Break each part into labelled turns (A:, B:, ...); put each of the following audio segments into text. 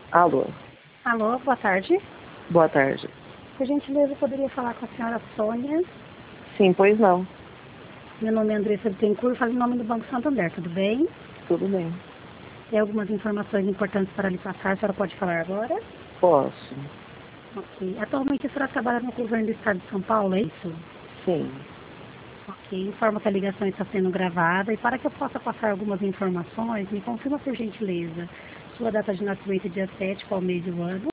A: Alô,
B: Alô, boa tarde.
A: boa tarde.
B: Por gentileza, eu poderia falar com a senhora Sônia?
A: Sim, pois não.
B: Meu nome é Andressa Bittencourt, falo em nome do Banco Santander, tudo bem?
A: Tudo bem.
B: Tem algumas informações importantes para lhe passar, a senhora pode falar agora?
A: Posso?
B: Ok. Atualmente a senhora trabalha no governo do estado de São Paulo, é isso?
A: Sim.
B: Ok. Informo que a ligação está sendo gravada e para que eu possa passar algumas informações, me confirma por gentileza sua data de nascimento dia 7, qual mês do ano?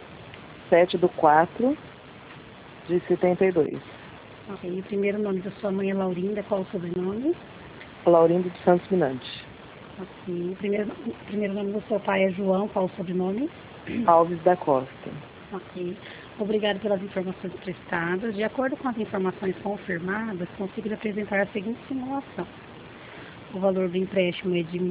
A: 7/4/72.
B: Ok. O primeiro nome da sua mãe é Laurinda, qual o sobrenome?
A: Laurindo dos Santos Minantes.
B: Ok. O primeiro nome do seu pai é João, qual o sobrenome?
A: Alves da Costa.
B: Ok. Obrigado pelas informações prestadas. De acordo com as informações confirmadas, consigo lhe apresentar a seguinte simulação. O valor do empréstimo é de R$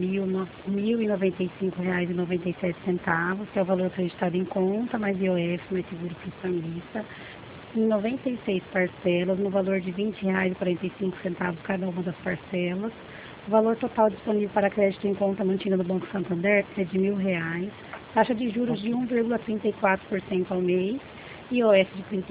B: 1.095,97, que é o valor acreditado em conta, mais IOF, mais seguro fiscalista, em 96 parcelas, no valor de R$ 20,45 cada uma das parcelas. O valor total disponível para crédito em conta mantida no Banco Santander é de R$ 1.000, taxa de juros de 1,34% ao mês, IOF de R$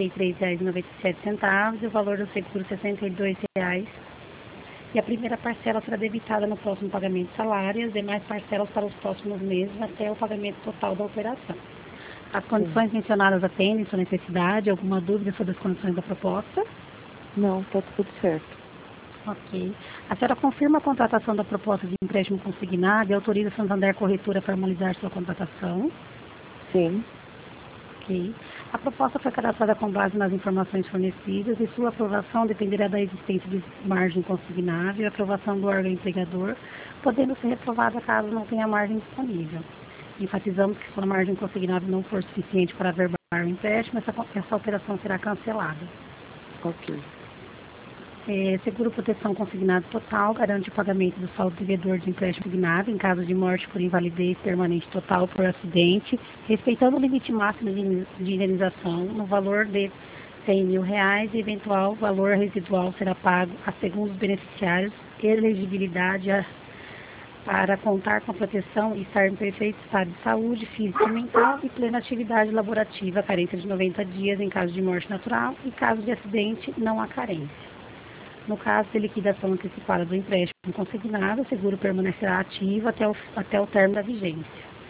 B: 33,97 e o valor do seguro R$ 62,00. E a primeira parcela será debitada no próximo pagamento de salário e as demais parcelas para os próximos meses até o pagamento total da operação. As condições mencionadas atendem sua necessidade? Alguma dúvida sobre as condições da proposta?
A: Não, tá tudo certo.
B: Ok. A senhora confirma a contratação da proposta de empréstimo consignado e autoriza a Santander Corretora a formalizar sua contratação?
A: Sim.
B: Ok. A proposta foi cadastrada com base nas informações fornecidas e sua aprovação dependerá da existência de margem consignável e aprovação do órgão empregador, podendo ser reprovada caso não tenha margem disponível. Enfatizamos que se a margem consignável não for suficiente para averbar o empréstimo, essa operação será cancelada.
A: Ok.
B: Seguro proteção consignado total garante o pagamento do saldo devedor de empréstimo consignado em caso de morte por invalidez permanente total por acidente, respeitando o limite máximo de indenização no valor de R$ 100.000 e eventual valor residual será pago a segundos beneficiários, elegibilidade para contar com a proteção e estar em perfeito estado de saúde física e mental e plena atividade laborativa, carência de 90 dias em caso de morte natural e caso de acidente não há carência. No caso de liquidação antecipada do empréstimo consignado, o seguro permanecerá ativo até o término da vigência.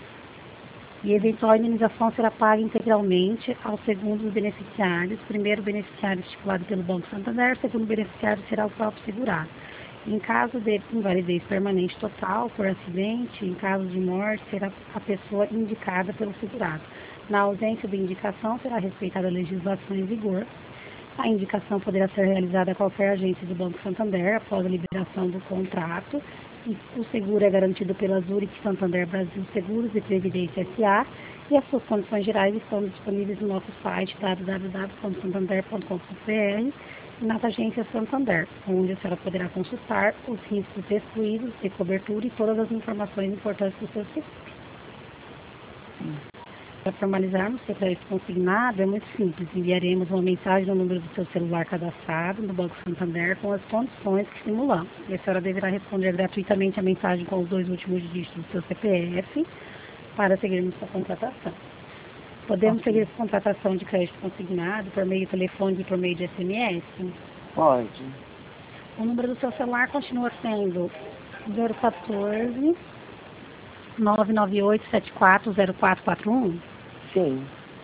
B: E eventual indenização será paga integralmente aos segundos beneficiários. Primeiro beneficiário estipulado pelo Banco Santander, segundo beneficiário será o próprio segurado. Em caso de invalidez permanente total por acidente, em caso de morte, será a pessoa indicada pelo segurado. Na ausência de indicação, será respeitada a legislação em vigor. A indicação poderá ser realizada a qualquer agência do Banco Santander após a liberação do contrato. E o seguro é garantido pela Zurich Santander Brasil Seguros e Previdência S.A. e as suas condições gerais estão disponíveis no nosso site www.santander.com.br e nas agências Santander, onde a senhora poderá consultar os riscos excluídos de cobertura e todas as informações importantes do seu seguro. Para formalizarmos seu crédito consignado, é muito simples. Enviaremos uma mensagem no número do seu celular cadastrado no Banco Santander com as condições que simulamos. E a senhora deverá responder gratuitamente a mensagem com os 2 últimos dígitos do seu CPF para seguirmos sua contratação. Podemos seguir essa contratação de crédito consignado por meio telefônico e por meio de SMS?
A: Pode.
B: O número do seu celular continua sendo 014 998 740441?
A: Sim.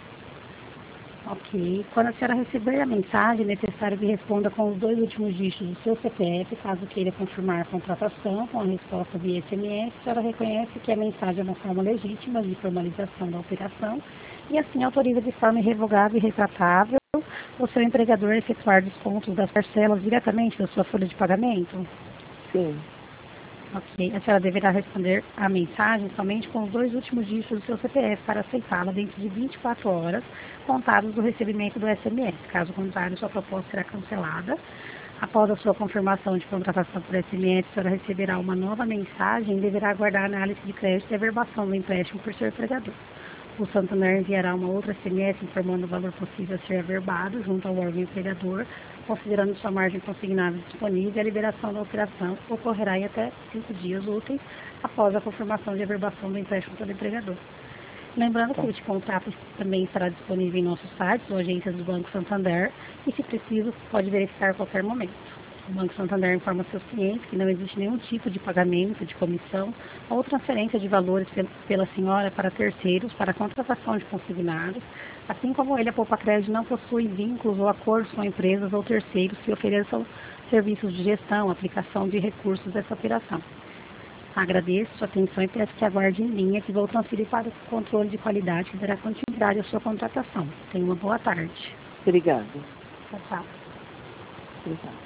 B: Ok. Quando a senhora receber a mensagem, é necessário que responda com os 2 últimos dígitos do seu CPF, caso queira confirmar a contratação com a resposta via SMS. A senhora reconhece que a mensagem é uma forma legítima de formalização da operação e assim autoriza de forma irrevogável e retratável o seu empregador a efetuar descontos das parcelas diretamente da sua folha de pagamento?
A: Sim.
B: Ok. A senhora deverá responder a mensagem somente com os 2 últimos dígitos do seu CPF para aceitá-la dentro de 24 horas, contados do recebimento do SMS. Caso contrário, sua proposta será cancelada. Após a sua confirmação de contratação por SMS, a senhora receberá uma nova mensagem e deverá aguardar a análise de crédito e averbação do empréstimo por seu empregador. O Santander enviará uma outra SMS informando o valor possível a ser averbado junto ao órgão empregador, considerando sua margem consignada disponível. A liberação da operação ocorrerá em até 5 dias úteis após a confirmação de averbação do empréstimo pelo empregador. Lembrando
A: Tá.
B: que este contrato também estará disponível em nossos sites ou agências do Banco Santander e, se preciso, pode verificar a qualquer momento. O Banco Santander informa seus clientes que não existe nenhum tipo de pagamento, de comissão ou transferência de valores pela senhora para terceiros para a contratação de consignados, assim como ele, a Poupa Crédito, não possui vínculos ou acordos com empresas ou terceiros que ofereçam serviços de gestão, aplicação de recursos dessa operação. Agradeço sua atenção e peço que aguarde em linha que vou transferir para o controle de qualidade que dará continuidade à sua contratação. Tenha uma boa tarde.
A: Obrigada.
B: Tchau, tchau.
A: Obrigada.